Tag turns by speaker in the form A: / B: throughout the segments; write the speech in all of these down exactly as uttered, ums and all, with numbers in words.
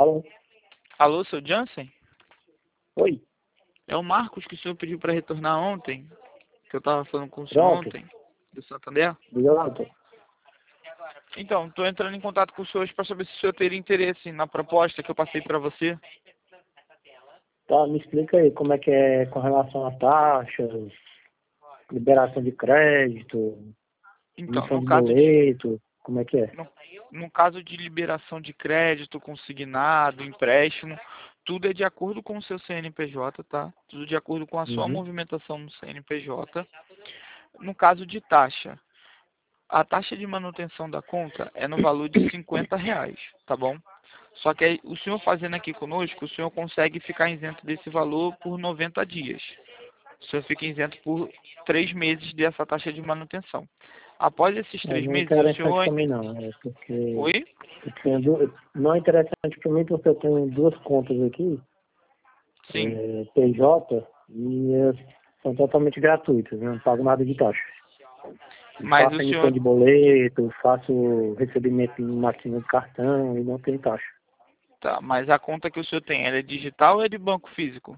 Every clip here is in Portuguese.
A: Alô?
B: Alô, seu Jansen?
A: Oi,
B: É o Marcos que o senhor pediu para retornar ontem, que eu estava falando com o senhor
A: pronto.
B: ontem, do Santander.
A: Diga lá, doutor.
B: Então, estou entrando em contato com o senhor hoje para saber se o senhor teria interesse na proposta que eu passei para você.
A: Tá, me explica aí como é que é com relação a taxas, liberação de crédito,
B: Então,
A: emissão
B: no
A: de
B: caso de,
A: boleto, como é que é?
B: no, no caso de liberação de crédito, consignado, empréstimo, tudo é de acordo com o seu C N P J, tá? Tudo de acordo com a sua
A: Uhum.
B: movimentação no C N P J. No caso de taxa, a taxa de manutenção da conta é no valor de cinquenta reais, tá bom? Só que aí, o senhor fazendo aqui conosco, o senhor consegue ficar isento desse valor por noventa dias. O senhor fica isento por três meses dessa taxa de manutenção. Após esses
A: É,
B: três
A: não é
B: meses, o
A: interessante
B: senhor...
A: para mim não, é porque
B: Oi?
A: eu tenho du... não é interessante para mim porque eu tenho duas contas aqui,
B: Sim.
A: é, P J, e é, são totalmente gratuitas, né? Não pago nada de taxa. Eu
B: Mas
A: faço
B: o
A: emissão
B: senhor...
A: de boleto, faço recebimento em máquina de cartão e não tem taxa.
B: Tá, mas a conta que o senhor tem, ela é digital ou é de banco físico?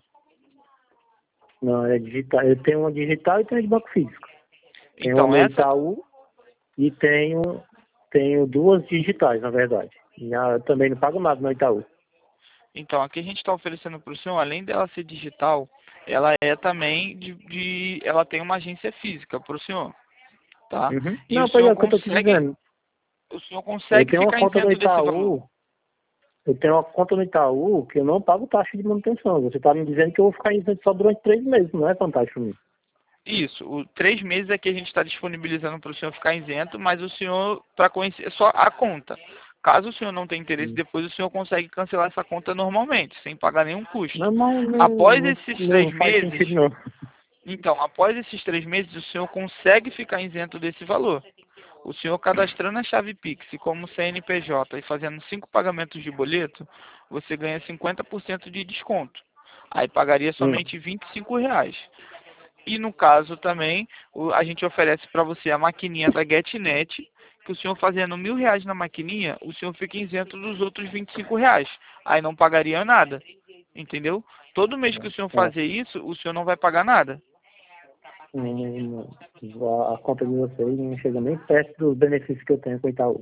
A: Não, é digital. Eu tenho uma digital e tenho de banco físico. Tenho uma
B: Então,
A: no
B: essa...
A: Itaú e tenho, tenho duas digitais, na verdade. E a- eu também não pago nada no Itaú.
B: Então, aqui a gente está oferecendo para o senhor, além dela ser digital, ela é também de, de... Ela tem uma agência física para o senhor, tá?
A: Uhum.
B: E o
A: Não, pois
B: senhor
A: é o que eu tô te
B: consegue...
A: dizendo.
B: O senhor
A: Eu
B: consegue
A: tenho uma
B: ficar
A: conta no
B: isento desse valor.
A: Itaú, eu tenho uma conta no Itaú que eu não pago taxa de manutenção. Você está me dizendo que eu vou ficar isento só durante três meses, não é fantástico para mim.
B: Isso, o três meses é que a gente está disponibilizando para o senhor ficar isento, mas o senhor, para conhecer só a conta. Caso o senhor não tenha interesse,
A: Hum.
B: depois o senhor consegue cancelar essa conta normalmente, sem pagar nenhum custo.
A: Não, mas não,
B: Após
A: não,
B: esses três
A: não faz
B: meses,
A: sentido não.
B: então, após esses três meses, o senhor consegue ficar isento desse valor. O senhor cadastrando a chave Pix como C N P J e fazendo cinco pagamentos de boleto, você ganha cinquenta por cento de desconto. Aí pagaria
A: Hum.
B: somente vinte e cinco reais. E no caso também, o- a gente oferece para você a maquininha da GetNet, que o senhor fazendo mil reais na maquininha, o senhor fica isento dos outros vinte e cinco reais. Aí não pagaria nada, entendeu? Todo mês que o senhor
A: É.
B: fazer isso, o senhor não vai pagar nada.
A: Não, não, não. A, a conta de vocês não chega nem perto dos benefícios que eu tenho com o Itaú.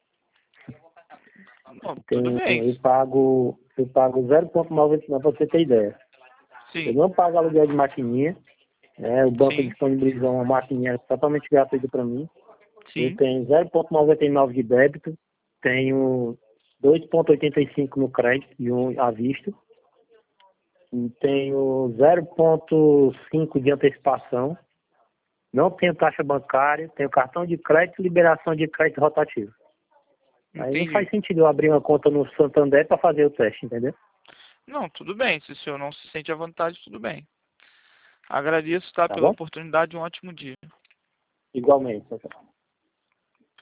B: Bom, tudo
A: Tenho,
B: bem.
A: eu pago, eu pago zero vírgula noventa e nove para você ter ideia. Eu
B: Sim,
A: não pago aluguel de maquininha, né? O banco
B: sim,
A: disponibilizou uma maquininha totalmente gratuita para mim. Eu
B: sim.
A: tenho zero vírgula noventa e nove de débito, tenho dois vírgula oitenta e cinco no crédito e um à vista. E tenho zero vírgula cinco de antecipação. Não tenho taxa bancária, tenho cartão de crédito e liberação de crédito rotativo. Aí não faz
B: Entendi.
A: sentido eu abrir uma conta no Santander para fazer o teste, entendeu?
B: Não, tudo bem. Se o senhor não se sente à vontade, tudo bem. Agradeço, tá,
A: Tá
B: pela
A: bom?
B: oportunidade. Um ótimo dia.
A: Igualmente.